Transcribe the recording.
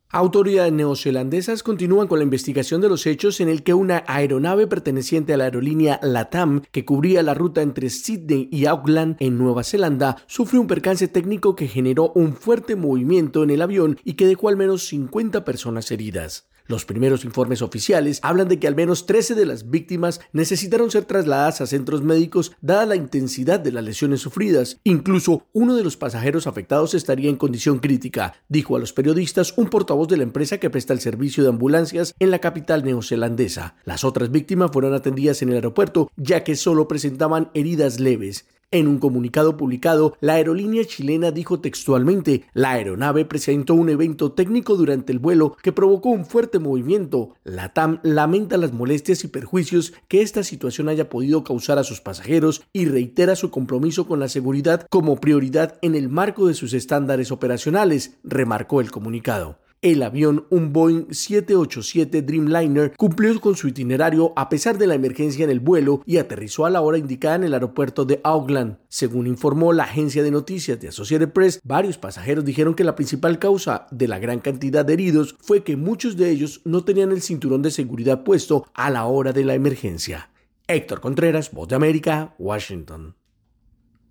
Autoridades neozelandesas continúan con la investigación de los hechos en el que una aeronave perteneciente a la aerolínea LATAM, que cubría la ruta entre Sídney y Auckland en Nueva Zelanda, sufrió un percance técnico que generó un fuerte movimiento en el avión y que dejó al menos 50 personas heridas. Los primeros informes oficiales hablan de que al menos 13 de las víctimas necesitaron ser trasladadas a centros médicos dada la intensidad de las lesiones sufridas. Incluso uno de los pasajeros afectados estaría en condición crítica, dijo a los periodistas un portavoz de la empresa que presta el servicio de ambulancias en la capital neozelandesa. Las otras víctimas fueron atendidas en el aeropuerto, ya que solo presentaban heridas leves. En un comunicado publicado, la aerolínea chilena dijo textualmente: la aeronave presentó un evento técnico durante el vuelo que provocó un fuerte movimiento. LATAM lamenta las molestias y perjuicios que esta situación haya podido causar a sus pasajeros y reitera su compromiso con la seguridad como prioridad en el marco de sus estándares operacionales, remarcó el comunicado. El avión, un Boeing 787 Dreamliner, cumplió con su itinerario a pesar de la emergencia en el vuelo y aterrizó a la hora indicada en el aeropuerto de Auckland. Según informó la agencia de noticias de Associated Press, varios pasajeros dijeron que la principal causa de la gran cantidad de heridos fue que muchos de ellos no tenían el cinturón de seguridad puesto a la hora de la emergencia. Héctor Contreras, Voz de América, Washington.